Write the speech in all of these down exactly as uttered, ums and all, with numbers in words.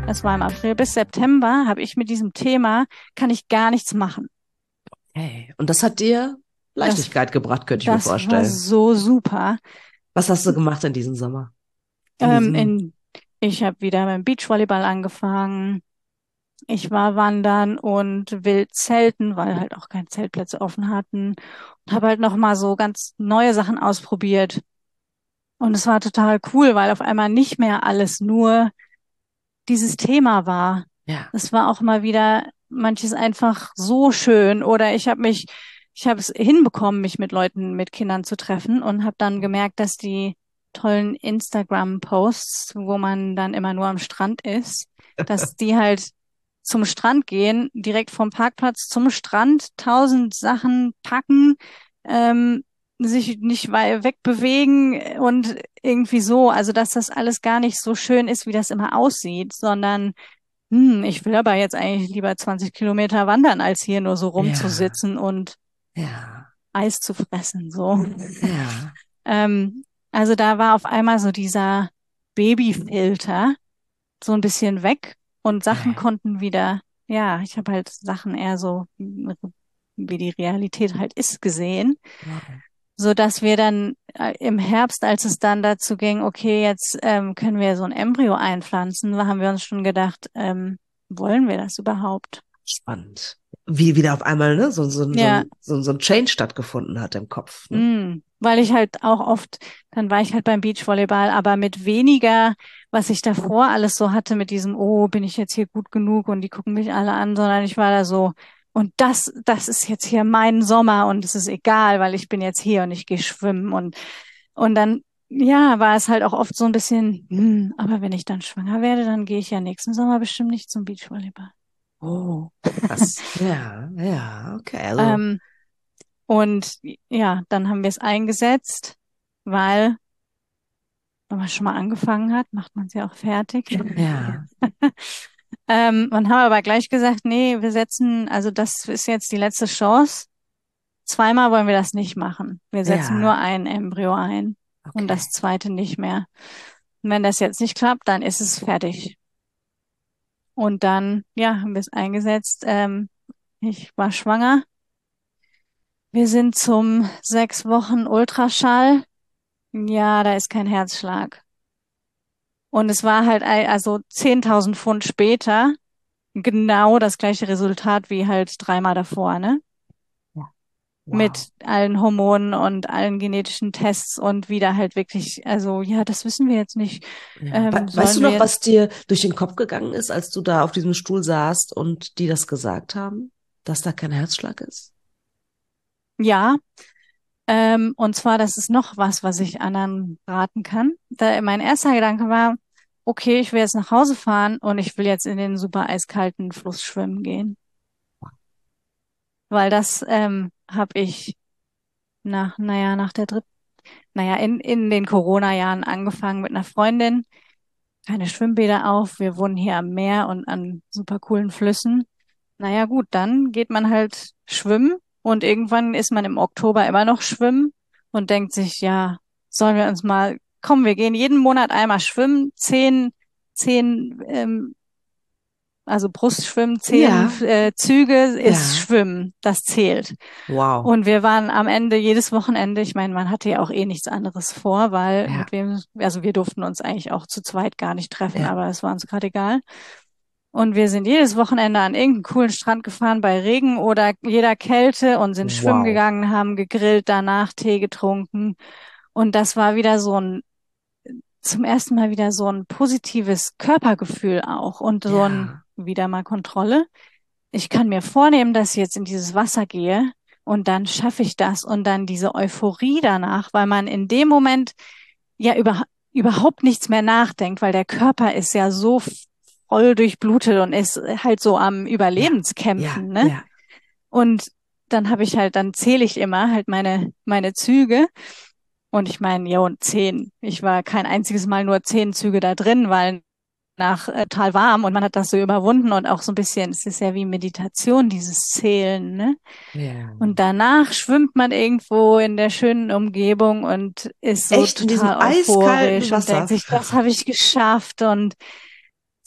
es war im April, bis September habe ich mit diesem Thema, kann ich gar nichts machen. Hey. Und das hat dir Das, Leichtigkeit gebracht, könnte ich mir das war vorstellen. so super. Was hast du gemacht in diesem Sommer? In Ähm, diesem, in, ich habe wieder beim Beachvolleyball angefangen. Ich war wandern und wild zelten, weil halt auch keine Zeltplätze offen hatten. Und habe halt noch mal so ganz neue Sachen ausprobiert. Und es war total cool, weil auf einmal nicht mehr alles nur dieses Thema war. ja. Es war auch mal wieder manches einfach so schön. Oder ich habe mich, ich habe es hinbekommen, mich mit Leuten, mit Kindern zu treffen und habe dann gemerkt, dass die tollen Instagram-Posts, wo man dann immer nur am Strand ist, dass die halt zum Strand gehen, direkt vom Parkplatz zum Strand, tausend Sachen packen, ähm, sich nicht weit wegbewegen und irgendwie so, also dass das alles gar nicht so schön ist, wie das immer aussieht, sondern hm, ich will aber jetzt eigentlich lieber zwanzig Kilometer wandern, als hier nur so Ja. rumzusitzen und Ja. Eis zu fressen, so. Ja. Ähm, also da war auf einmal so dieser Babyfilter so ein bisschen weg und Sachen Hey. konnten wieder, ja, ich habe halt Sachen eher so, wie die Realität halt ist, gesehen, Wow. so dass wir dann äh, im Herbst, als es dann dazu ging, okay, jetzt ähm, können wir so ein Embryo einpflanzen, da haben wir uns schon gedacht, ähm, wollen wir das überhaupt? Spannend. Wie wieder auf einmal, ne, so, so, so, Ja, ein- so, so ein Change stattgefunden hat im Kopf, ne? mm, weil ich halt auch oft, dann war ich halt beim Beachvolleyball, aber mit weniger, was ich davor alles so hatte, mit diesem, oh, bin ich jetzt hier gut genug und die gucken mich alle an, sondern ich war da so, und das, das ist jetzt hier mein Sommer und es ist egal, weil ich bin jetzt hier und ich gehe schwimmen und, und dann, ja, war es halt auch oft so ein bisschen, hm, aber wenn ich dann schwanger werde, dann gehe ich ja nächsten Sommer bestimmt nicht zum Beachvolleyball. Oh, krass. Ja, ja, okay. Also, Ähm, und ja, dann haben wir es eingesetzt, weil wenn man schon mal angefangen hat, macht man es ja auch fertig. ja, Ähm, und haben aber gleich gesagt, nee, wir setzen, also das ist jetzt die letzte Chance. Zweimal wollen wir das nicht machen. Wir setzen nur ja, ein Embryo ein und das okay. zweite nicht mehr. Und wenn das jetzt nicht klappt, dann ist es fertig. Und dann, ja, haben wir es eingesetzt. Ähm, ich war schwanger. Wir sind zum sechs Wochen Ultraschall. Ja, da ist kein Herzschlag. Und es war halt, ei- also zehntausend Pfund später, genau das gleiche Resultat wie halt dreimal davor, ne? Ja. Wow. Mit allen Hormonen und allen genetischen Tests und wieder halt wirklich, also ja, das wissen wir jetzt nicht. Ja. We Ähm, weißt du sollen noch, wir, was dir durch den Kopf gegangen ist, als du da auf diesem Stuhl saßt und die das gesagt haben, dass da kein Herzschlag ist? ja, ähm, und zwar, das ist noch was, was ich anderen raten kann. Da, mein erster Gedanke war, okay, ich will jetzt nach Hause fahren und ich will jetzt in den super eiskalten Fluss schwimmen gehen. Weil das ähm, habe ich nach, naja, nach der dritten, naja, in, in den Corona-Jahren angefangen mit einer Freundin. Keine Schwimmbäder auf. Wir wohnen hier am Meer und an super coolen Flüssen. Naja, gut, dann geht man halt schwimmen und irgendwann ist man im Oktober immer noch schwimmen und denkt sich, ja, sollen wir uns mal, komm, wir gehen jeden Monat einmal schwimmen, zehn, zehn ähm, also Brustschwimmen, zehn Ja, äh, Züge ist ja. Schwimmen, das zählt. Wow. Und wir waren am Ende jedes Wochenende, ich meine, man hatte ja auch eh nichts anderes vor, weil Ja, mit wem, also wir durften uns eigentlich auch zu zweit gar nicht treffen, ja. aber es war uns gerade egal. Und wir sind jedes Wochenende an irgendeinen coolen Strand gefahren bei Regen oder jeder Kälte und sind schwimmen Wow. gegangen, haben gegrillt, danach Tee getrunken. Und das war wieder so ein, zum ersten Mal wieder so ein positives Körpergefühl auch und so ein, Ja, wieder mal Kontrolle. Ich kann mir vornehmen, dass ich jetzt in dieses Wasser gehe und dann schaffe ich das und dann diese Euphorie danach, weil man in dem Moment ja über, überhaupt nichts mehr nachdenkt, weil der Körper ist ja so voll durchblutet und ist halt so am ja, ja, Überlebenskämpfen, ne? ja. Und dann habe ich halt, dann zähle ich immer halt meine, meine Züge. Und ich meine, ja, und zehn. Ich war kein einziges Mal nur zehn Züge da drin, weil nach äh, total warm und man hat das so überwunden und auch so ein bisschen, es ist ja wie Meditation, dieses Zählen, ne? Ja. Und danach schwimmt man irgendwo in der schönen Umgebung und ist so Echt in diesem total eiskalten euphorisch und denkt Wasser. sich, das habe ich geschafft und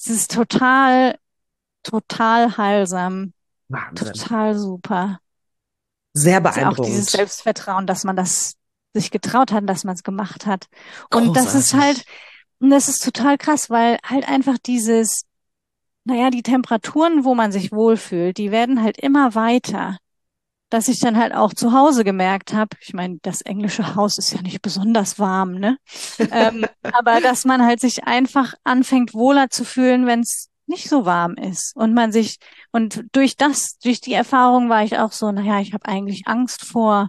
Es ist total, total heilsam, Wahnsinn. total super. Sehr Ist ja auch dieses beeindruckend. Selbstvertrauen, dass man das sich getraut hat, dass man es gemacht hat. Und das ist halt, Großartig. und das ist total krass, weil halt einfach dieses, naja, die Temperaturen, wo man sich wohlfühlt, die werden halt immer weiter. Dass ich dann halt auch zu Hause gemerkt habe, ich meine, das englische Haus ist ja nicht besonders warm, ne? Ähm, aber dass man halt sich einfach anfängt, wohler zu fühlen, wenn es nicht so warm ist. Und man sich, und durch das, durch die Erfahrung war ich auch so, naja, ich habe eigentlich Angst vor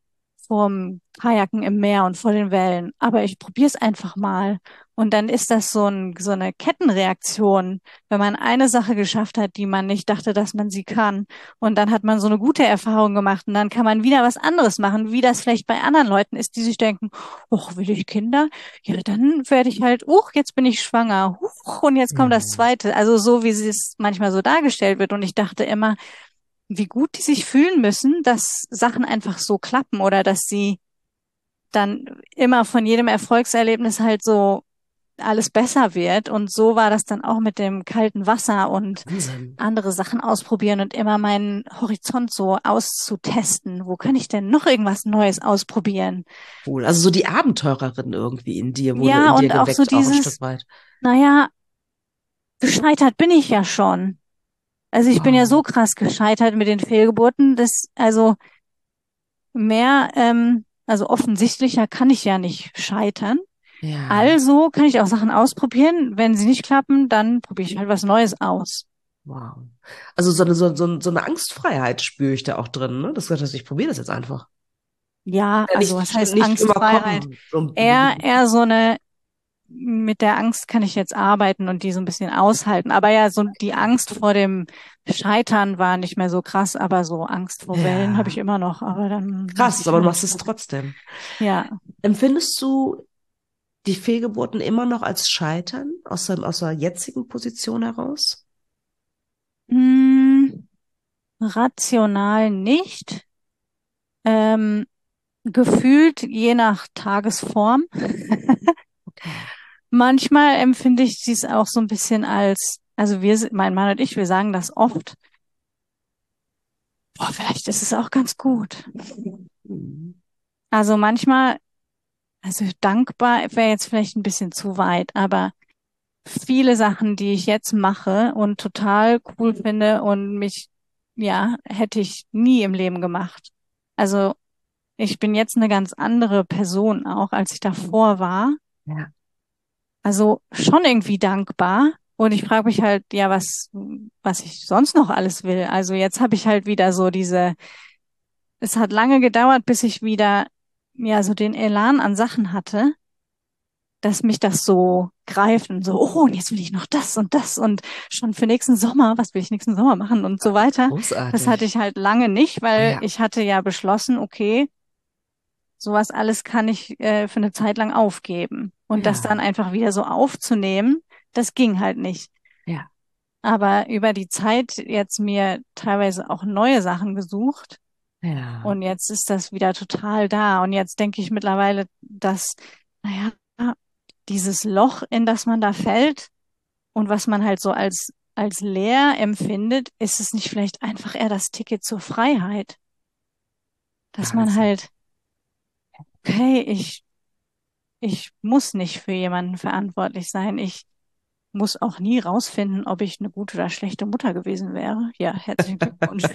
vorm Kajaken im Meer und vor den Wellen. Aber ich probiere es einfach mal. Und dann ist das so ein, so eine Kettenreaktion, wenn man eine Sache geschafft hat, die man nicht dachte, dass man sie kann. Und dann hat man so eine gute Erfahrung gemacht und dann kann man wieder was anderes machen, wie das vielleicht bei anderen Leuten ist, die sich denken, oh, will ich Kinder? Ja, dann werde ich halt, uch, jetzt bin ich schwanger, huch, und jetzt kommt das Mhm. zweite. Also so, wie es manchmal so dargestellt wird. Und ich dachte immer, wie gut die sich fühlen müssen, dass Sachen einfach so klappen oder dass sie dann immer von jedem Erfolgserlebnis halt so alles besser wird. Und so war das dann auch mit dem kalten Wasser und Wahnsinn. andere Sachen ausprobieren und immer meinen Horizont so auszutesten. Wo kann ich denn noch irgendwas Neues ausprobieren? Cool. Also so die Abenteurerin irgendwie in dir wurde Ja, in dir und auch so geweckt, auch ein dieses, Stück weit. naja, gescheitert bin ich ja schon. Also ich bin ja so Wow. krass gescheitert mit den Fehlgeburten, dass, also mehr, ähm, also offensichtlicher kann ich ja nicht scheitern. Ja. Also kann ich auch Sachen ausprobieren. Wenn sie nicht klappen, dann probiere ich halt was Neues aus. Wow. Also so eine, so, so, so eine Angstfreiheit spüre ich da auch drin, ne? Das heißt, ich probiere das jetzt einfach. Ja, Ja, also nicht, was bestimmt heißt nicht immer Angstfreiheit? kommen. So, Eher, eher so eine, mit der Angst kann ich jetzt arbeiten und die so ein bisschen aushalten. Aber ja, so die Angst vor dem Scheitern war nicht mehr so krass, aber so Angst vor Wellen habe ich ja. immer noch. Aber dann muss Krass, ich aber du machst halt, es trotzdem. ja. Empfindest du die Fehlgeburten immer noch als Scheitern aus, deinem, aus der jetzigen Position heraus? Hm, rational nicht. Ähm, gefühlt je nach Tagesform. Okay. Manchmal empfinde ich dies auch so ein bisschen als, also wir, sind- mein Mann und ich, wir sagen das oft. Boah, vielleicht ist es auch ganz gut. Mhm. Also manchmal, also dankbar wäre jetzt vielleicht ein bisschen zu weit, aber viele Sachen, die ich jetzt mache und total cool finde und mich, ja, hätte ich nie im Leben gemacht. Also ich bin jetzt eine ganz andere Person auch, als ich davor war. Ja, Also schon irgendwie dankbar. Und ich frage mich halt, ja, was, was ich sonst noch alles will. Also jetzt habe ich halt wieder so diese, es hat lange gedauert, bis ich wieder, ja, so den Elan an Sachen hatte, dass mich das so greift und so, oh, und jetzt will ich noch das und das und schon für nächsten Sommer, was will ich nächsten Sommer machen und so weiter. Das hatte großartig. ich halt lange nicht, weil Ja, ich hatte ja beschlossen, okay, sowas alles kann ich äh, für eine Zeit lang aufgeben. Und das dann ja, einfach wieder so aufzunehmen, das ging halt nicht. ja, Aber über die Zeit jetzt mir teilweise auch neue Sachen gesucht ja. und jetzt ist das wieder total da. Und jetzt denke ich mittlerweile, dass, naja, dieses Loch, in das man da fällt und was man halt so als, als leer empfindet, ist es nicht vielleicht einfach eher das Ticket zur Freiheit? Dass man Wahnsinn. halt, okay, ich, ich muss nicht für jemanden verantwortlich sein. Ich muss auch nie rausfinden, ob ich eine gute oder schlechte Mutter gewesen wäre. Ja, herzlichen Glückwunsch.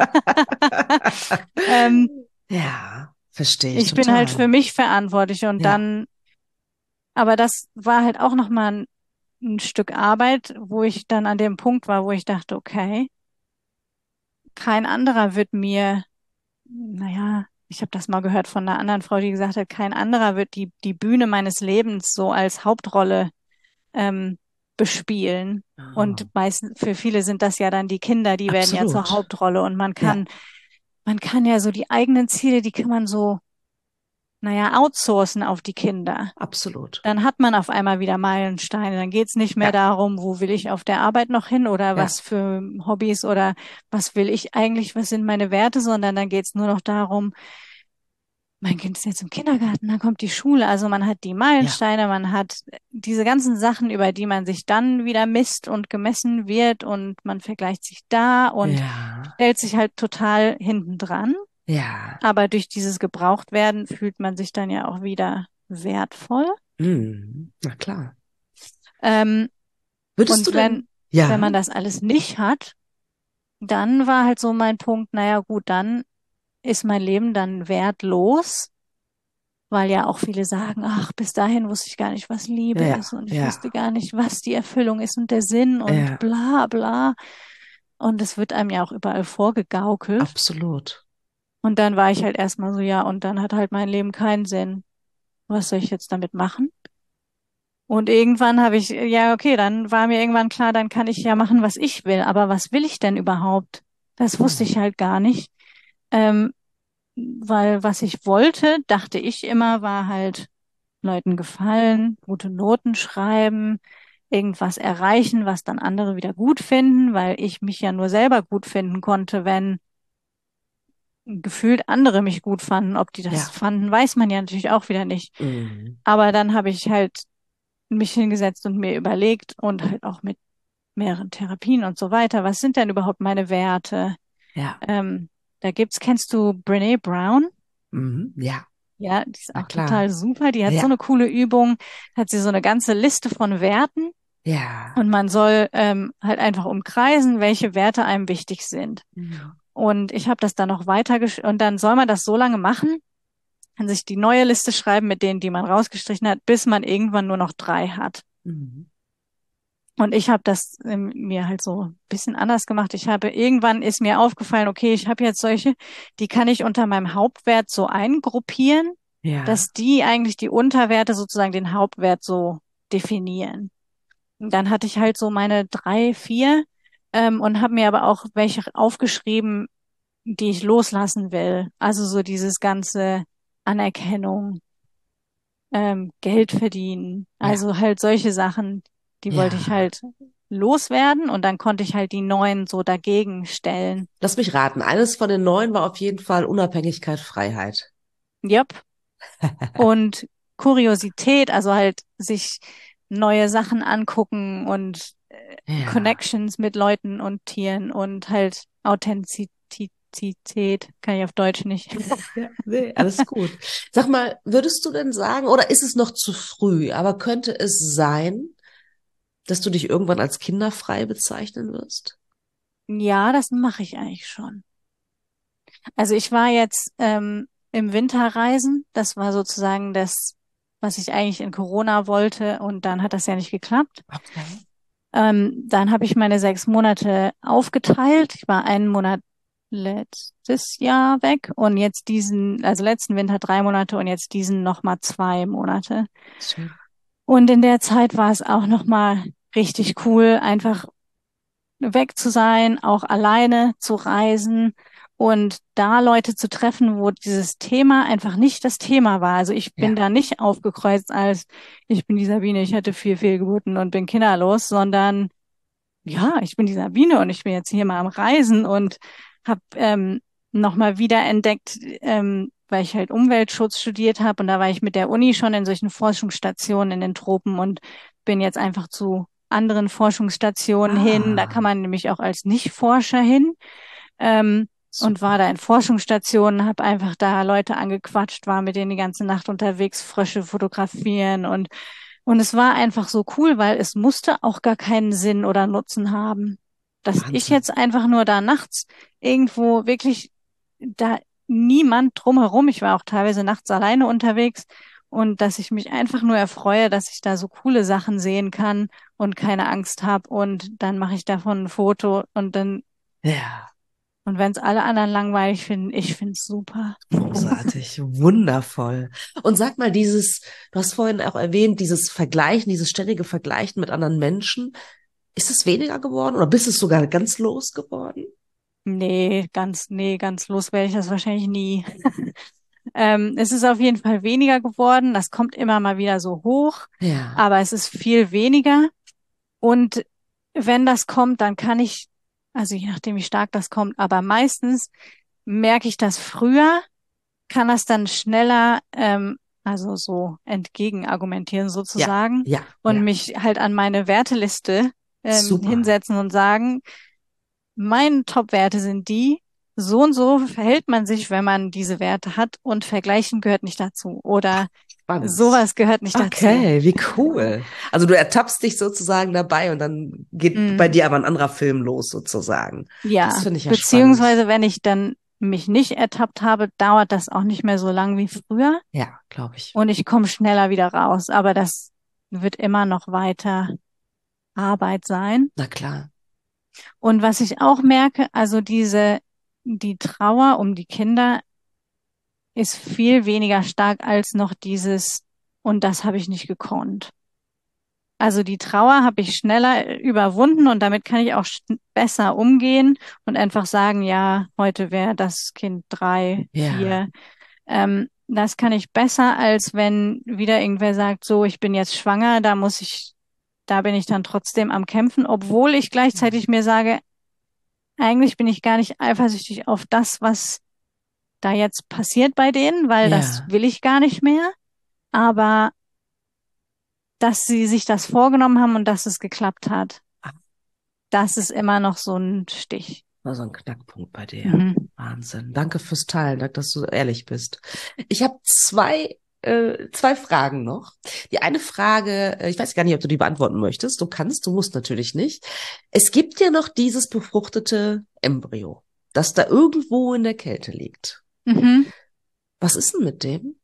Ähm, Ja, verstehe ich ich bin halt für total. mich verantwortlich und Ja, dann, aber das war halt auch nochmal ein, ein Stück Arbeit, wo ich dann an dem Punkt war, wo ich dachte, okay, kein anderer wird mir, naja, ich habe das mal gehört von einer anderen Frau, die gesagt hat, kein anderer wird die, die Bühne meines Lebens so als Hauptrolle ähm, bespielen. Und oh, meistens, für viele sind das ja dann die Kinder, die werden ja zur absolut. Hauptrolle und man Ja, kann, man kann ja so die eigenen Ziele, die kann man so, naja, outsourcen auf die Kinder. absolut. Dann hat man auf einmal wieder Meilensteine. Dann geht's nicht mehr Ja, darum, wo will ich auf der Arbeit noch hin oder ja, was für Hobbys oder was will ich eigentlich, was sind meine Werte, sondern dann geht's nur noch darum, mein Kind ist jetzt im Kindergarten, dann kommt die Schule. Also man hat die Ja, Meilensteine, man hat diese ganzen Sachen, über die man sich dann wieder misst und gemessen wird und man vergleicht sich da und ja, stellt sich halt total hinten dran. ja. Aber durch dieses Gebrauchtwerden fühlt man sich dann ja auch wieder wertvoll. Hm, na klar. Ähm, Würdest du und wenn, denn, wenn ja, man das alles nicht hat, dann war halt so mein Punkt, naja gut, dann ist mein Leben dann wertlos, weil ja auch viele sagen, ach, bis dahin wusste ich gar nicht, was Liebe ja, ist und ich ja, wusste gar nicht, was die Erfüllung ist und der Sinn und ja, bla bla. Und es wird einem ja auch überall vorgegaukelt. absolut. Und dann war ich halt erstmal so, ja, und dann hat halt mein Leben keinen Sinn. Was soll ich jetzt damit machen? Und irgendwann habe ich, ja, okay, dann war mir irgendwann klar, dann kann ich ja machen, was ich will. Aber was will ich denn überhaupt? Das wusste Hm, ich halt gar nicht. Ähm, weil was ich wollte, dachte ich immer, war halt Leuten gefallen, gute Noten schreiben, irgendwas erreichen, was dann andere wieder gut finden, weil ich mich ja nur selber gut finden konnte, wenn gefühlt andere mich gut fanden. Ob die das ja, fanden, weiß man ja natürlich auch wieder nicht. hm, Aber dann habe ich halt mich hingesetzt und mir überlegt und halt auch mit mehreren Therapien und so weiter, was sind denn überhaupt meine Werte? ja, Ähm, da gibt's, kennst du Brené Brown? mhm, ja, Ja, die ist na auch klar. total super. Die hat so Ja, eine coole Übung, hat sie so eine ganze Liste von Werten ja, und man soll ähm, halt einfach umkreisen, welche Werte einem wichtig sind. mhm, Und ich habe das dann noch weiter gesch und dann soll man das so lange machen, kann sich die neue Liste schreiben mit denen, die man rausgestrichen hat, bis man irgendwann nur noch drei hat. mhm, Und ich habe das ähm, mir halt so ein bisschen anders gemacht. Ich habe irgendwann ist mir aufgefallen, okay, ich habe jetzt solche, die kann ich unter meinem Hauptwert so eingruppieren, ja, dass die eigentlich die Unterwerte sozusagen den Hauptwert so definieren. Und dann hatte ich halt so meine drei, vier ähm, und habe mir aber auch welche aufgeschrieben, die ich loslassen will. Also so dieses ganze Anerkennung, ähm, Geld verdienen. ja, Also halt solche Sachen, die wollte ich ja. halt loswerden und dann konnte ich halt die neuen so dagegen stellen. Lass mich raten. Eines von den neuen war auf jeden Fall Unabhängigkeit, Freiheit. Yep. Und Kuriosität, also halt sich neue Sachen angucken und äh, Ja. Connections mit Leuten und Tieren und halt Authentizität, kann ich auf Deutsch nicht. Ja, nee, alles gut. Sag mal, würdest du denn sagen, oder ist es noch zu früh, aber könnte es sein, dass du dich irgendwann als kinderfrei bezeichnen wirst? Ja, das mache ich eigentlich schon. Also ich war jetzt ähm, im Winterreisen. Das war sozusagen das, was ich eigentlich in Corona wollte. Und dann hat das ja nicht geklappt. Okay. Ähm, dann habe ich meine sechs Monate aufgeteilt. Ich war einen Monat letztes Jahr weg und jetzt diesen, also letzten Winter drei Monate und jetzt diesen nochmal zwei Monate. Schön. Und in der Zeit war es auch nochmal richtig cool, einfach weg zu sein, auch alleine zu reisen und da Leute zu treffen, wo dieses Thema einfach nicht das Thema war. Also ich bin Ja. da nicht aufgekreuzt als ich bin die Sabine, ich hatte vier Fehlgeburten und bin kinderlos, sondern ja, ich bin die Sabine und ich bin jetzt hier mal am Reisen und habe ähm, nochmal wieder entdeckt, ähm, weil ich halt Umweltschutz studiert habe und da war ich mit der Uni schon in solchen Forschungsstationen in den Tropen und bin jetzt einfach zu anderen Forschungsstationen hin. Da kann Ah, man nämlich auch als Nichtforscher hin. Ähm, und war super. da in Forschungsstationen, habe einfach da Leute angequatscht, war mit denen die ganze Nacht unterwegs, Frösche fotografieren und und es war einfach so cool, weil es musste auch gar keinen Sinn oder Nutzen haben. Dass ich Wahnsinn. jetzt einfach nur da nachts irgendwo wirklich da niemand drumherum, ich war auch teilweise nachts alleine unterwegs und dass ich mich einfach nur erfreue, dass ich da so coole Sachen sehen kann und keine Angst habe und dann mache ich davon ein Foto und dann Ja, und wenn es alle anderen langweilig finden, ich finde es super. großartig, wundervoll. Und sag mal, dieses, du hast vorhin auch erwähnt, dieses Vergleichen, dieses ständige Vergleichen mit anderen Menschen, ist es weniger geworden oder bist es sogar ganz losgeworden? Nee, ganz, nee, ganz los werde ich das wahrscheinlich nie. Ähm, es ist auf jeden Fall weniger geworden. Das kommt immer mal wieder so hoch, Ja, aber es ist viel weniger. Und wenn das kommt, dann kann ich, also je nachdem, wie stark das kommt, aber meistens merke ich das früher kann das dann schneller, ähm, also so entgegenargumentieren Ja, sozusagen ja, und ja. mich halt an meine Werteliste ähm, Super. hinsetzen und sagen, meine Top-Werte sind die, so und so verhält man sich, wenn man diese Werte hat und vergleichen gehört nicht dazu oder Spannend. sowas gehört nicht dazu. Okay, wie cool. Also du ertappst dich sozusagen dabei und dann geht bei Mm, dir aber ein anderer Film los sozusagen. Das ja, finde ich ja spannend. beziehungsweise wenn ich dann mich nicht ertappt habe, dauert das auch nicht mehr so lang wie früher Ja, glaube ich. und ich komme schneller wieder raus. Aber das wird immer noch weiter Arbeit sein. Na klar. Und was ich auch merke, also diese, die Trauer um die Kinder ist viel weniger stark als noch dieses, und das habe ich nicht gekonnt. Also die Trauer habe ich schneller äh, überwunden und damit kann ich auch schn- besser umgehen und einfach sagen, ja, heute wäre das Kind drei, Ja. vier. Ähm, das kann ich besser, als wenn wieder irgendwer sagt, so, ich bin jetzt schwanger, da muss ich, da bin ich dann trotzdem am Kämpfen, obwohl ich gleichzeitig mir sage, eigentlich bin ich gar nicht eifersüchtig auf das, was da jetzt passiert bei denen, weil das Ja. will ich gar nicht mehr. Aber dass sie sich das vorgenommen haben und dass es geklappt hat, das ist immer noch so ein Stich. War so ein Knackpunkt bei dir. Mhm. Wahnsinn. Danke fürs Teilen, danke, dass du so ehrlich bist. Ich habe zwei, äh, zwei Fragen noch. Die eine Frage, äh, ich weiß gar nicht, ob du die beantworten möchtest. Du kannst, du musst natürlich nicht. Es gibt ja noch dieses befruchtete Embryo, das da irgendwo in der Kälte liegt. Mhm. Was ist denn mit dem?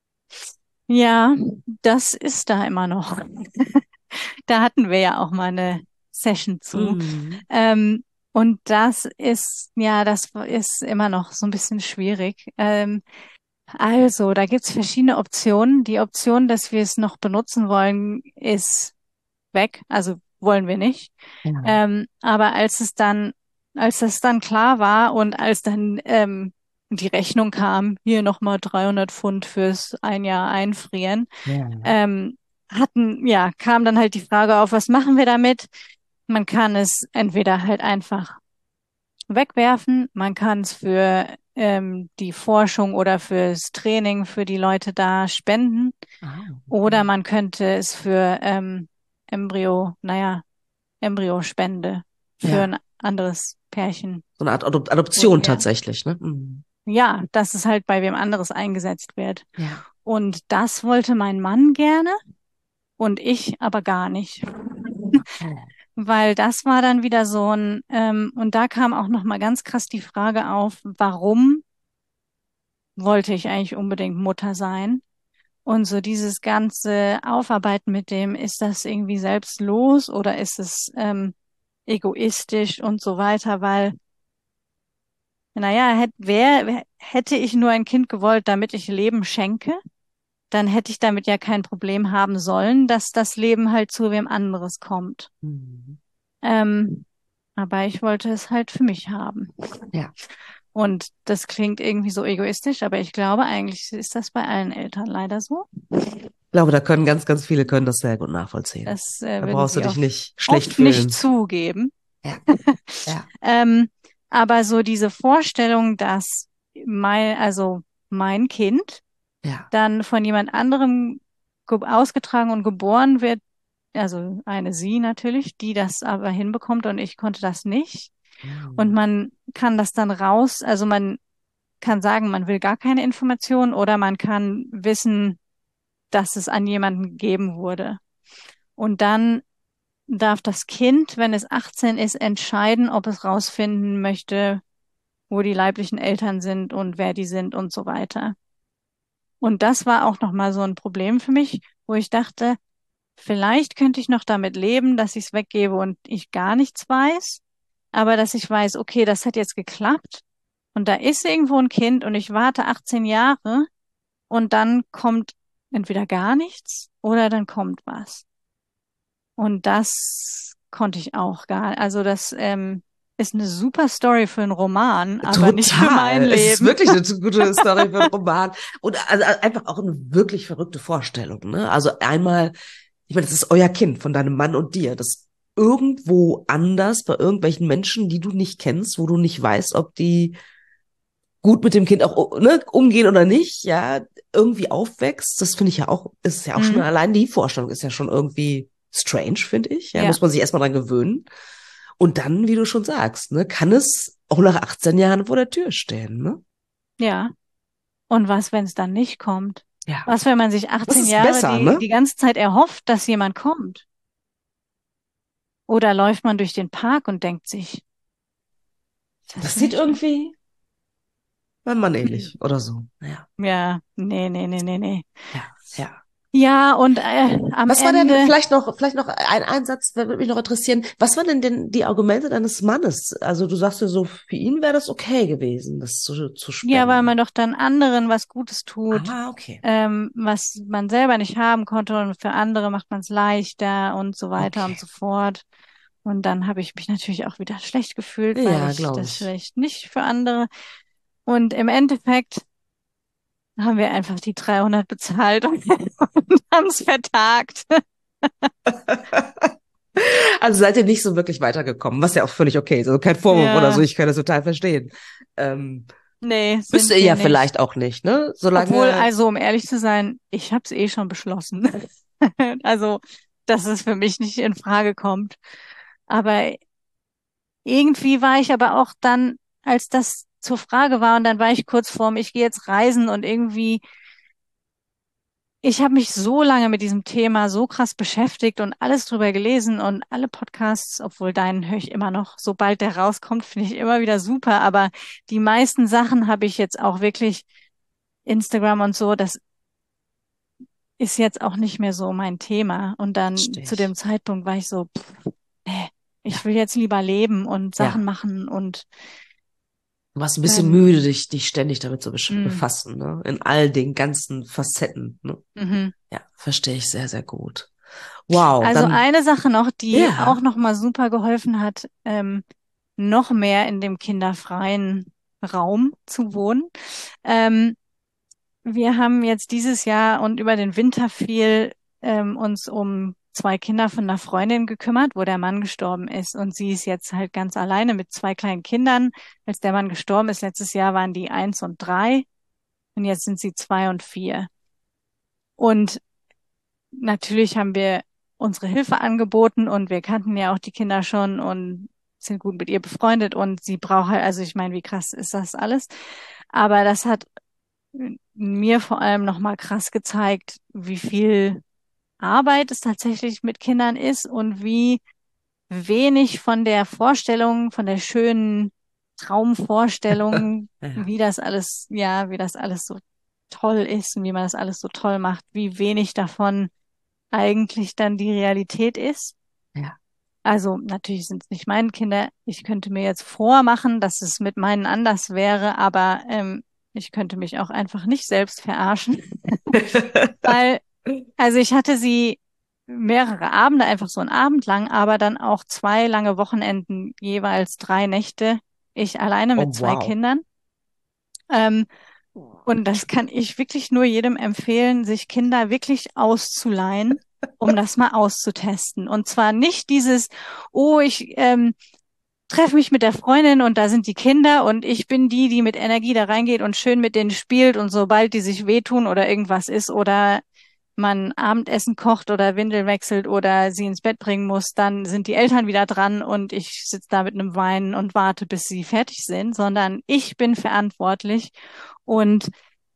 Ja, das ist da immer noch. Da hatten wir ja auch mal eine Session zu. Mhm. Ähm, und das ist, ja, das ist immer noch so ein bisschen schwierig. Ähm, also, da gibt's verschiedene Optionen. Die Option, dass wir es noch benutzen wollen, ist weg. Also wollen wir nicht. Ja. Ähm, aber als es dann, als das dann klar war und als dann ähm, die Rechnung kam, hier nochmal dreihundert Pfund fürs ein Jahr einfrieren, Ja. ähm, hatten, ja, kam dann halt die Frage auf, was machen wir damit? Man kann es entweder halt einfach wegwerfen, man kann es für ähm, die Forschung oder fürs Training für die Leute da spenden, Ah, oder okay. man könnte es für ähm, Embryo, naja, Embryospende für Ja. ein anderes Pärchen. So eine Art Adop Wo, Adoption ja, tatsächlich, ne? Mhm. ja, dass es halt bei wem anderes eingesetzt wird. Ja. Und das wollte mein Mann gerne und ich aber gar nicht. Oh. Weil das war dann wieder so ein, ähm, und da kam auch nochmal ganz krass die Frage auf, warum wollte ich eigentlich unbedingt Mutter sein? Und so dieses ganze Aufarbeiten mit dem, ist das irgendwie selbstlos oder ist es ähm, egoistisch und so weiter, weil, naja, hätt, wer, hätte ich nur ein Kind gewollt, damit ich Leben schenke, dann hätte ich damit ja kein Problem haben sollen, dass das Leben halt zu wem anderes kommt. Mhm. Ähm, aber ich wollte es halt für mich haben. Ja. Und das klingt irgendwie so egoistisch, aber ich glaube, eigentlich ist das bei allen Eltern leider so. Ich glaube, da können ganz, ganz viele können das sehr gut nachvollziehen. Das äh, Da würden brauchst du sie dich oft, nicht schlecht oft nicht fühlen. zugeben. Ja, ja. Ähm, aber so diese Vorstellung, dass mein, also mein Kind Ja. dann von jemand anderem ge- ausgetragen und geboren wird, also eine sie natürlich, die das aber hinbekommt und ich konnte das nicht. Und Mhm. man kann das dann raus, also man kann sagen, man will gar keine Informationen oder man kann wissen, dass es an jemanden gegeben wurde. Und dann darf das Kind, wenn es achtzehn ist, entscheiden, ob es rausfinden möchte, wo die leiblichen Eltern sind und wer die sind und so weiter. Und das war auch nochmal so ein Problem für mich, wo ich dachte, vielleicht könnte ich noch damit leben, dass ich es weggebe und ich gar nichts weiß, aber dass ich weiß, okay, das hat jetzt geklappt und da ist irgendwo ein Kind und ich warte achtzehn Jahre und dann kommt entweder gar nichts oder dann kommt was. Und das konnte ich auch gar, also das ähm, ist eine super Story für einen Roman, aber nicht für mein Total. Es ist Leben. wirklich eine gute Story für einen Roman. Und also einfach auch eine wirklich verrückte Vorstellung, ne? Also einmal, ich meine, das ist euer Kind von deinem Mann und dir, das irgendwo anders bei irgendwelchen Menschen, die du nicht kennst, wo du nicht weißt, ob die gut mit dem Kind auch, ne, umgehen oder nicht, ja, irgendwie aufwächst. Das finde ich ja auch, ist ja auch schon Mhm. allein die Vorstellung ist ja schon irgendwie strange, finde ich. Ja, Ja. muss man sich erstmal dran gewöhnen. Und dann, wie du schon sagst, ne, kann es auch nach achtzehn Jahren vor der Tür stehen, ne? Ja. Und was, wenn es dann nicht kommt? Ja. Was, wenn man sich Das achtzehn ist Jahre besser, die, ne? die ganze Zeit erhofft, dass jemand kommt? Oder läuft man durch den Park und denkt sich, das Das sieht nicht wahr? irgendwie meinem Mann ähnlich oder so. Ja, Ja, nee, nee, nee, nee, nee. ja, ja. Ja, und äh, am Was war denn Ende, vielleicht noch, vielleicht noch ein Einsatz, würde mich noch interessieren. Was waren denn, denn die Argumente deines Mannes? Also du sagst ja so, für ihn wäre das okay gewesen, das zu, zu ja, weil man spenden. doch dann anderen was Gutes tut, Ah, okay. ähm, was man selber nicht haben konnte und für andere macht man es leichter und so weiter und Okay. so fort. Und dann habe ich mich natürlich auch wieder schlecht gefühlt, weil Ja, ich glaube das ich. vielleicht nicht für andere. Und im Endeffekt haben wir einfach die dreihundert bezahlt und, und haben es vertagt. Also seid ihr nicht so wirklich weitergekommen, was ja auch völlig okay ist. Also kein Vorwurf oder so, Ja, ich kann das total verstehen. Ähm, nee, müsst ihr sind wir ja nicht. vielleicht auch nicht, ne? Obwohl, Solange, also um ehrlich zu sein, ich habe es eh schon beschlossen. Also, dass es für mich nicht in Frage kommt. Aber irgendwie war ich aber auch dann, als das zur Frage war, und dann war ich kurz vorm, ich gehe jetzt reisen und irgendwie, ich habe mich so lange mit diesem Thema so krass beschäftigt und alles drüber gelesen und alle Podcasts, obwohl deinen höre ich immer noch, sobald der rauskommt, finde ich immer wieder super. Aber die meisten Sachen habe ich jetzt auch wirklich Instagram und so, das ist jetzt auch nicht mehr so mein Thema. Und dann verstehe zu dem ich. Zeitpunkt war ich so, pff, nee, ich Ja, will jetzt lieber leben und Sachen ja. machen und Du warst ein bisschen ähm, müde, dich, dich ständig damit zu besch- mh, befassen, ne? In all den ganzen Facetten, ne? mhm. Ja, verstehe ich sehr, sehr gut. Wow, Also dann, eine Sache noch, die auch ja, noch mal super geholfen hat, ähm, noch mehr in dem kinderfreien Raum zu wohnen. Ähm, Wir haben jetzt dieses Jahr und über den Winter viel ähm, uns um zwei Kinder von einer Freundin gekümmert, wo der Mann gestorben ist. Und sie ist jetzt halt ganz alleine mit zwei kleinen Kindern. Als der Mann gestorben ist, letztes Jahr waren die eins und drei und jetzt sind sie zwei und vier. Und natürlich haben wir unsere Hilfe angeboten und wir kannten ja auch die Kinder schon und sind gut mit ihr befreundet und sie braucht halt, also ich meine, wie krass ist das alles? Aber das hat mir vor allem nochmal krass gezeigt, wie viel Arbeit es tatsächlich mit Kindern ist und wie wenig von der Vorstellung, von der schönen Traumvorstellung, ja, wie das alles, ja, wie das alles so toll ist und wie man das alles so toll macht, wie wenig davon eigentlich dann die Realität ist. ja, Also natürlich sind es nicht meine Kinder. Ich könnte mir jetzt vormachen, dass es mit meinen anders wäre, aber ähm, ich könnte mich auch einfach nicht selbst verarschen, weil, also ich hatte sie mehrere Abende, einfach so einen Abend lang, aber dann auch zwei lange Wochenenden, jeweils drei Nächte, ich alleine Oh, mit zwei wow. Kindern. Ähm, und das kann ich wirklich nur jedem empfehlen, sich Kinder wirklich auszuleihen, um das mal auszutesten. Und zwar nicht dieses, oh, ich ähm, treffe mich mit der Freundin und da sind die Kinder und ich bin die, die mit Energie da reingeht und schön mit denen spielt und sobald die sich wehtun oder irgendwas ist oder man Abendessen kocht oder Windel wechselt oder sie ins Bett bringen muss, dann sind die Eltern wieder dran und ich sitze da mit einem Wein und warte, bis sie fertig sind, sondern ich bin verantwortlich und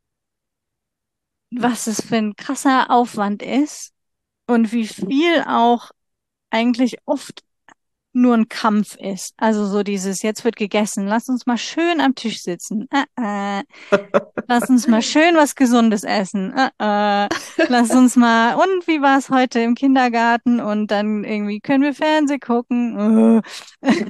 was es für ein krasser Aufwand ist und wie viel auch eigentlich oft nur ein Kampf ist. Also so dieses, jetzt wird gegessen, lass uns mal schön am Tisch sitzen. Äh, äh. Lass uns mal schön was Gesundes essen. Äh, äh. Lass uns mal, und wie war es heute im Kindergarten? Und dann irgendwie können wir Fernseh gucken. Äh.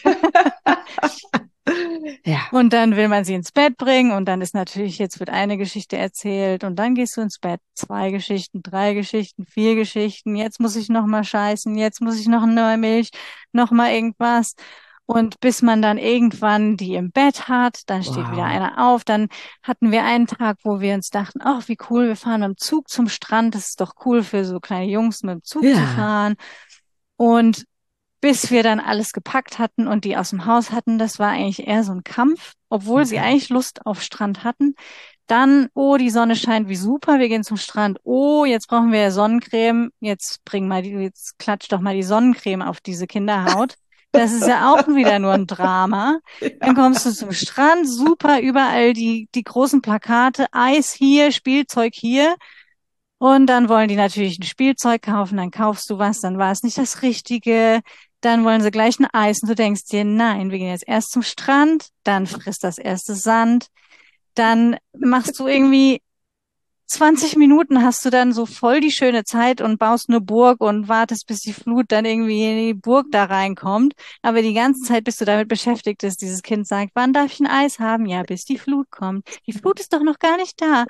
Ja, Und dann will man sie ins Bett bringen und dann ist natürlich, jetzt wird eine Geschichte erzählt und dann gehst du ins Bett. Zwei Geschichten, drei Geschichten, vier Geschichten. Jetzt muss ich noch mal scheißen, jetzt muss ich noch eine neue Milch, noch mal irgendwas. Und bis man dann irgendwann die im Bett hat, dann steht wieder wow. einer auf. Dann hatten wir einen Tag, wo wir uns dachten, ach, wie cool, wir fahren mit dem Zug zum Strand. Das ist doch cool für so kleine Jungs, mit dem Zug zu Ja, fahren. Und bis wir dann alles gepackt hatten und die aus dem Haus hatten. Das war eigentlich eher so ein Kampf, obwohl sie Okay. eigentlich Lust auf Strand hatten. Dann, oh, die Sonne scheint, wie super, wir gehen zum Strand. Oh, jetzt brauchen wir Sonnencreme. Jetzt bring mal die, jetzt klatsch doch mal die Sonnencreme auf diese Kinderhaut. Das ist ja auch wieder nur ein Drama. Dann Ja. kommst du zum Strand, super, überall die, die großen Plakate, Eis hier, Spielzeug hier. Und dann wollen die natürlich ein Spielzeug kaufen, dann kaufst du was, dann war es nicht das Richtige. Dann wollen sie gleich ein Eis und du denkst dir, nein, wir gehen jetzt erst zum Strand, dann frisst das erste Sand, dann machst du irgendwie zwanzig Minuten hast du dann so voll die schöne Zeit und baust eine Burg und wartest, bis die Flut dann irgendwie in die Burg da reinkommt. Aber die ganze Zeit bist du damit beschäftigt, dass dieses Kind sagt, wann darf ich ein Eis haben? Ja, bis die Flut kommt. Die Flut ist doch noch gar nicht da.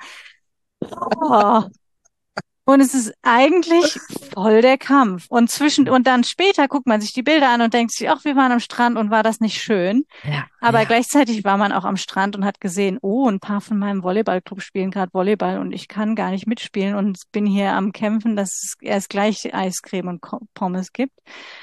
Oh. Und es ist eigentlich voll der Kampf. Und zwischen, und dann später guckt man sich die Bilder an und denkt sich, ach, wir waren am Strand und war das nicht schön? Ja, Aber ja. gleichzeitig war man auch am Strand und hat gesehen, oh, ein paar von meinem Volleyballclub spielen gerade Volleyball und ich kann gar nicht mitspielen und bin hier am Kämpfen, dass es erst gleich Eiscreme und Ko- Pommes gibt.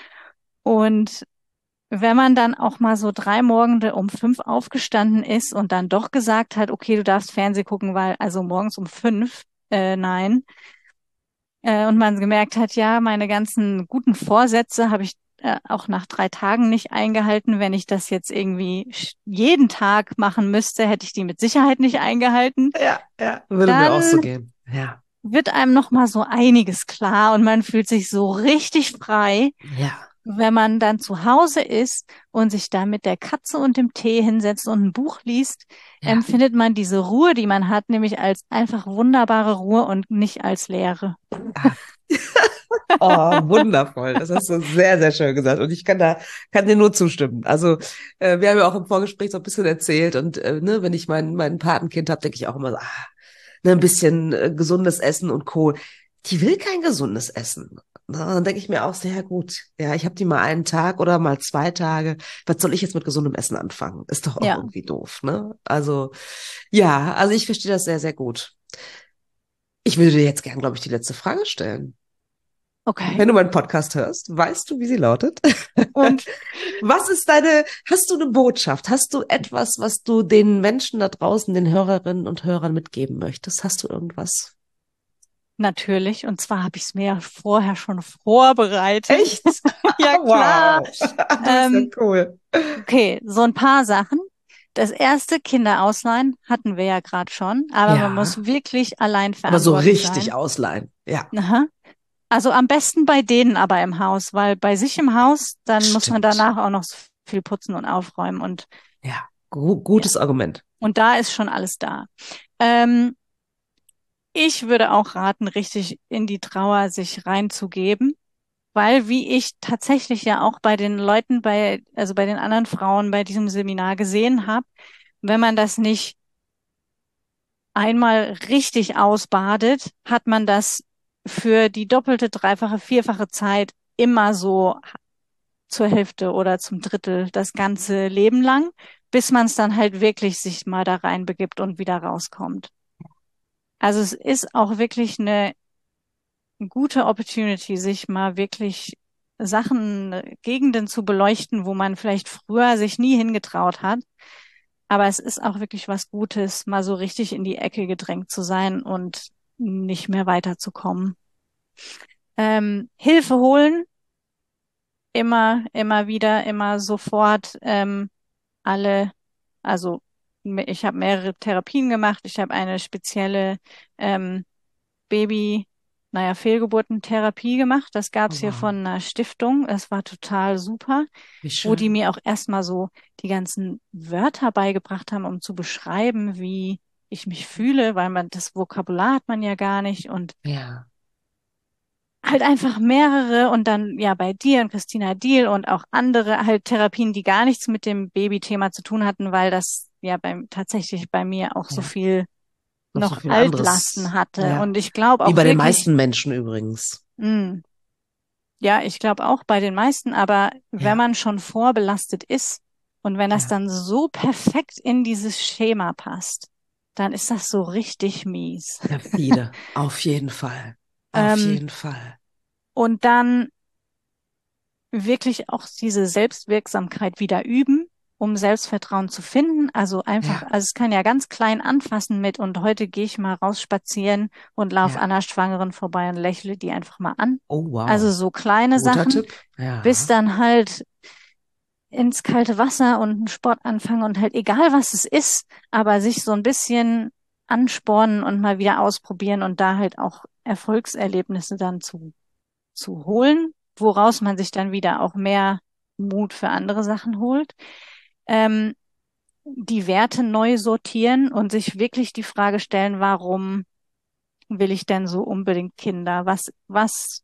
Und wenn man dann auch mal so drei Morgende um fünf aufgestanden ist und dann doch gesagt hat, okay, du darfst Fernsehen gucken, weil also morgens um fünf, äh, nein, äh, und man gemerkt hat, ja, meine ganzen guten Vorsätze habe ich äh, auch nach drei Tagen nicht eingehalten. Wenn ich das jetzt irgendwie sch- jeden Tag machen müsste, hätte ich die mit Sicherheit nicht eingehalten. Ja, ja. Würde mir auch so Dann gehen. Ja, wird einem noch mal so einiges klar und man fühlt sich so richtig frei, ja, wenn man dann zu Hause ist und sich da mit der Katze und dem Tee hinsetzt und ein Buch liest, ja. empfindet man diese Ruhe, die man hat, nämlich als einfach wunderbare Ruhe und nicht als Leere. Ah. Oh, wundervoll. Das hast du sehr, sehr schön gesagt. Und ich kann da, kann dir nur zustimmen. Also, äh, wir haben ja auch im Vorgespräch so ein bisschen erzählt und, äh, ne, wenn ich mein, mein Patenkind habe, denke ich auch immer so, ah, ne, ein bisschen äh, gesundes Essen und Co. Die will kein gesundes Essen. Na, dann denke ich mir auch sehr gut. Ja, ich habe die mal einen Tag oder mal zwei Tage. Was soll ich jetzt mit gesundem Essen anfangen? Ist doch auch Ja, irgendwie doof, ne? Also, ja, also ich verstehe das sehr, sehr gut. Ich würde dir jetzt gern, glaube ich, die letzte Frage stellen. okay. Wenn du meinen Podcast hörst, weißt du, wie sie lautet? Und Was ist deine, hast du eine Botschaft? Hast du etwas, was du den Menschen da draußen, den Hörerinnen und Hörern mitgeben möchtest? Hast du irgendwas? natürlich, und zwar habe ich es mir ja vorher schon vorbereitet. Echt? Ja, klar. Wow. Du bist ja Ähm, cool. okay, so ein paar Sachen. Das erste, Kinder ausleihen, hatten wir ja gerade schon, aber man muss Ja, wirklich allein aber so verantwortlich richtig sein. ausleihen. Ja, Aha. Also am besten bei denen aber im Haus, weil bei sich im Haus, dann muss man stimmt. danach auch noch so viel putzen und aufräumen und Ja, gu ja. gutes Argument. Und da ist schon alles da. Ähm, ich würde auch raten, richtig in die Trauer sich reinzugeben. Weil, wie ich tatsächlich ja auch bei den Leuten, bei, also bei den anderen Frauen bei diesem Seminar gesehen habe, wenn man das nicht einmal richtig ausbadet, hat man das für die doppelte, dreifache, vierfache Zeit immer so zur Hälfte oder zum Drittel das ganze Leben lang, bis man es dann halt wirklich sich mal da reinbegibt und wieder rauskommt. Also es ist auch wirklich eine gute Opportunity, sich mal wirklich Sachen, äh, Gegenden zu beleuchten, wo man vielleicht früher sich nie hingetraut hat. Aber es ist auch wirklich was Gutes, mal so richtig in die Ecke gedrängt zu sein und nicht mehr weiterzukommen. Ähm, Hilfe holen, immer, immer wieder, immer sofort, ähm, alle, also me- ich habe mehrere Therapien gemacht. Ich habe eine spezielle ähm, Baby, naja, Fehlgeburtentherapie gemacht. Das Oh, gab's hier wow, von einer Stiftung. Es war total super, wie wo die schön. mir auch erstmal so die ganzen Wörter beigebracht haben, um zu beschreiben, wie ich mich fühle, weil man das Vokabular hat man ja gar nicht und Ja, halt einfach mehrere und dann ja bei dir und Christina Diel und auch andere halt Therapien, die gar nichts mit dem Babythema zu tun hatten, weil das ja beim tatsächlich bei mir auch so ja. viel Noch so noch viel Altlasten anderes. hatte. Ja. Und ich glaube Wie auch bei den wirklich, meisten Menschen übrigens. mh, ja, ich glaube auch bei den meisten, aber wenn Ja, man schon vorbelastet ist und wenn das ja. dann so perfekt in dieses Schema passt, dann ist das so richtig mies. Perfide. Auf jeden Fall. Auf Ähm, jeden Fall. und dann wirklich auch diese Selbstwirksamkeit wieder üben, um Selbstvertrauen zu finden. Also einfach, Ja, also es kann ja ganz klein anfassen mit und heute gehe ich mal raus spazieren und laufe ja. an einer Schwangeren vorbei und lächle die einfach mal an. Oh, Also wow. so kleine Guter Sachen, Tipp. bis Ja, dann halt ins kalte Wasser und einen Sport anfangen und halt egal was es ist, aber sich so ein bisschen anspornen und mal wieder ausprobieren und da halt auch Erfolgserlebnisse dann zu, zu holen, woraus man sich dann wieder auch mehr Mut für andere Sachen holt. Ähm, die Werte neu sortieren und sich wirklich die Frage stellen, warum will ich denn so unbedingt Kinder? Was, was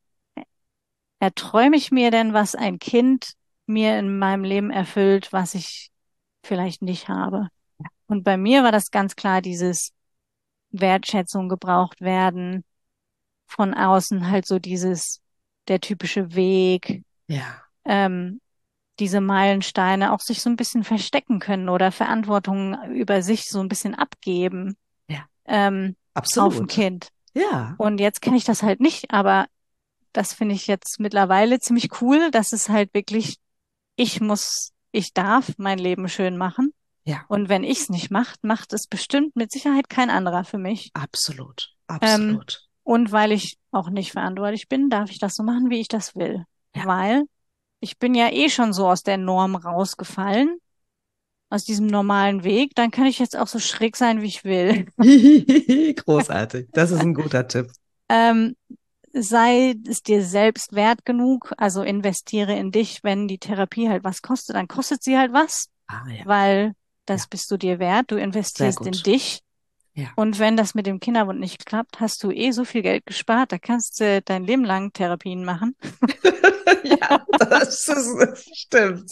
erträume ich mir denn, was ein Kind mir in meinem Leben erfüllt, was ich vielleicht nicht habe? Und bei mir war das ganz klar dieses Wertschätzung gebraucht werden, von außen halt so dieses, der typische Weg, ja, ähm, diese Meilensteine auch sich so ein bisschen verstecken können oder Verantwortung über sich so ein bisschen abgeben, ja. ähm, auf ein Absolut. Kind. Ja, Und jetzt kann ich das halt nicht, aber das finde ich jetzt mittlerweile ziemlich cool, dass es halt wirklich, ich muss, ich darf mein Leben schön machen. ja. Und wenn ich es nicht macht, macht es bestimmt mit Sicherheit kein anderer für mich. Absolut. Ähm, Absolut. und weil ich auch nicht verantwortlich bin, darf ich das so machen, wie ich das will. Ja. Weil ich bin ja eh schon so aus der Norm rausgefallen, aus diesem normalen Weg. Dann kann ich jetzt auch so schräg sein, wie ich will. Großartig. Das ist ein guter Tipp. Ähm, sei es dir selbst wert genug, also investiere in dich, wenn die Therapie halt was kostet, dann kostet sie halt was, Ah, ja. weil das Ja. bist du dir wert. Du Sehr investierst in gut. dich. Ja. Und wenn das mit dem Kinderwunsch nicht klappt, hast du eh so viel Geld gespart, da kannst du dein Leben lang Therapien machen. Ja, das ist, das stimmt.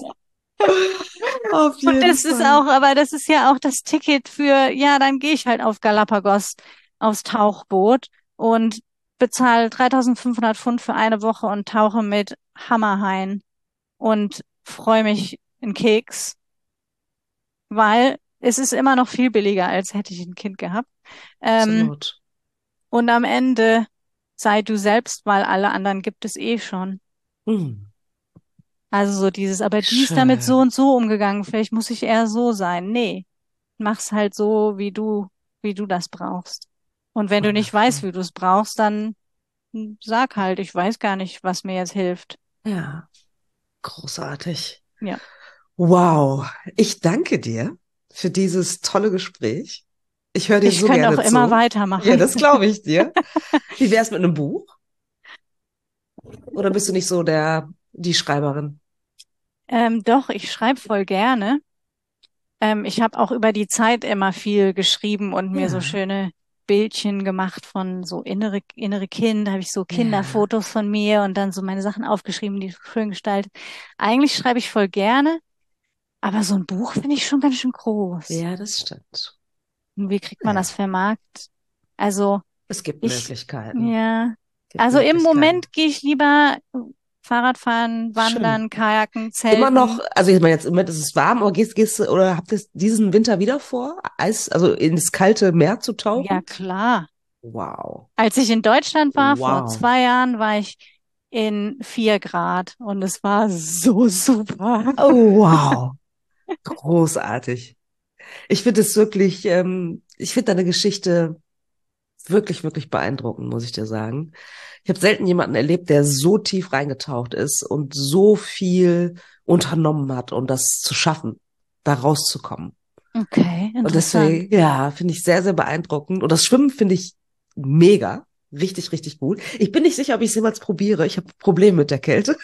Auf Und jeden das ist Fall. auch, aber das ist ja auch das Ticket für, ja, dann gehe ich halt auf Galapagos aufs Tauchboot und bezahle dreitausendfünfhundert Pfund für eine Woche und tauche mit Hammerhaien und freue mich in Keks, weil es ist immer noch viel billiger, als hätte ich ein Kind gehabt. Ähm, Absolut. und am Ende sei du selbst, weil alle anderen gibt es eh schon. Hm. Also so dieses, aber die ist damit so Schön. und so umgegangen, vielleicht muss ich eher so sein. Nee, mach's halt so, wie du, wie du das brauchst. Und wenn du nicht weißt, Wundervoll. wie du es brauchst, dann hm, sag halt, ich weiß gar nicht, was mir jetzt hilft. Ja, großartig. Ja, Wow. Ich danke dir für dieses tolle Gespräch. Ich höre dir ich so könnte auch gerne immer zu. Ja, weitermachen. das glaube ich dir. Wie wär's mit einem Buch? Oder bist du nicht so der, die Schreiberin? Ähm, doch, ich schreibe voll gerne. Ähm, ich habe auch über die Zeit immer viel geschrieben und mir so Ja, schöne Bildchen gemacht von so innere, innere Kind. Da habe ich so ja, Kinderfotos von mir und dann so meine Sachen aufgeschrieben, die schön gestaltet. Eigentlich schreibe ich voll gerne, aber so ein Buch finde ich schon ganz schön groß. ja, das stimmt. Und wie kriegt man das Ja, vermarktet? Also es gibt ich, Möglichkeiten. ja, Gibt also im Möglichkeiten. Moment gehe ich lieber Fahrradfahren, Schön. Wandern, Kajaken, Immer noch, Zelten. also ich meine, jetzt im Moment ist es warm, aber gehst, gehst du, oder habt ihr es diesen Winter wieder vor, Eis, also ins kalte Meer zu Ja, tauchen? klar. Wow. Als ich in Deutschland war, vor Wow. zwei Jahren, war ich in vier Grad und es war so super. Oh, wow. Großartig. Ich finde es wirklich, ähm, ich finde deine Geschichte wirklich, wirklich beeindruckend, muss ich dir sagen. Ich habe selten jemanden erlebt, der so tief reingetaucht ist und so viel unternommen hat, um das zu schaffen, da rauszukommen. Okay, Und interessant. deswegen, ja, finde ich sehr, sehr beeindruckend. Und das Schwimmen finde ich mega. Richtig, richtig gut. Ich bin nicht sicher, ob ich es jemals probiere. Ich habe Probleme mit der Kälte.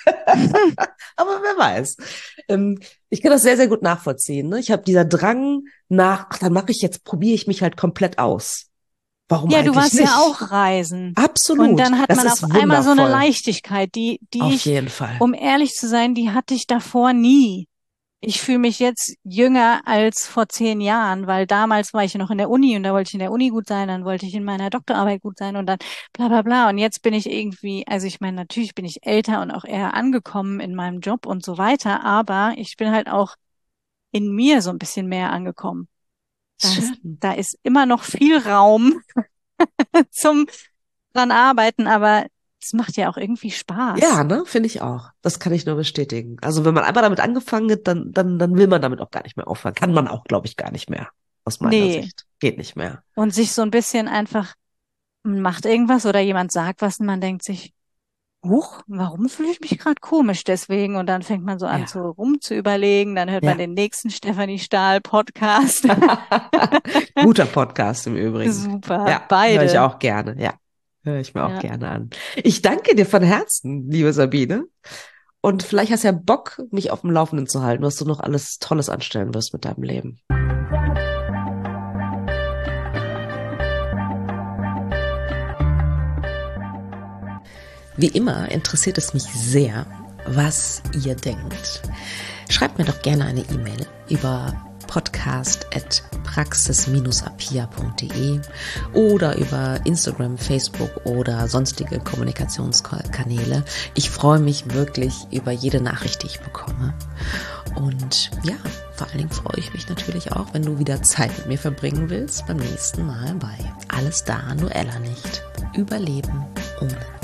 Aber wer weiß. Ähm, ich kann das sehr, sehr gut nachvollziehen. Ne? Ich habe dieser Drang nach, ach, dann mache ich jetzt, probiere ich mich halt komplett aus. Warum Ja, du eigentlich warst ja nicht? auch reisen. Und Absolut. dann hat Das man auf ist einmal so eine wundervoll. Leichtigkeit, die, die Auf ich, jeden Fall. um ehrlich zu sein, die hatte ich davor nie. Ich fühle mich jetzt jünger als vor zehn Jahren, weil damals war ich ja noch in der Uni und da wollte ich in der Uni gut sein, dann wollte ich in meiner Doktorarbeit gut sein und dann bla bla bla. Und jetzt bin ich irgendwie, also ich meine, natürlich bin ich älter und auch eher angekommen in meinem Job und so weiter, aber ich bin halt auch in mir so ein bisschen mehr angekommen. Da ist, Schön. da ist immer noch viel Raum zum dran arbeiten, aber es macht ja auch irgendwie Spaß. Ja, ne, finde ich auch. Das kann ich nur bestätigen. Also wenn man einmal damit angefangen hat, dann, dann, dann will man damit auch gar nicht mehr aufhören. Kann man auch, glaube ich, gar nicht mehr. Aus meiner Nee. Sicht. Geht nicht mehr. Und sich so ein bisschen einfach, man macht irgendwas oder jemand sagt was und man denkt sich, huch, warum fühle ich mich gerade komisch deswegen? Und dann fängt man so an, Ja. so rum zu überlegen. Dann hört Ja. man den nächsten Stefanie Stahl Podcast. Guter Podcast im Übrigen. Super, Ja, beide. höre ich auch gerne. Ja, höre ich mir auch Ja. gerne an. Ich danke dir von Herzen, liebe Sabine. Und vielleicht hast du ja Bock, mich auf dem Laufenden zu halten, was du noch alles Tolles anstellen wirst mit deinem Leben. Wie immer interessiert es mich sehr, was ihr denkt. Schreibt mir doch gerne eine E-Mail über podcast at praxis dash apia punkt de oder über Instagram, Facebook oder sonstige Kommunikationskanäle. Ich freue mich wirklich über jede Nachricht, die ich bekomme. Und ja, vor allen Dingen freue ich mich natürlich auch, wenn du wieder Zeit mit mir verbringen willst beim nächsten Mal bei Alles da, nur Ella nicht. Überleben ohne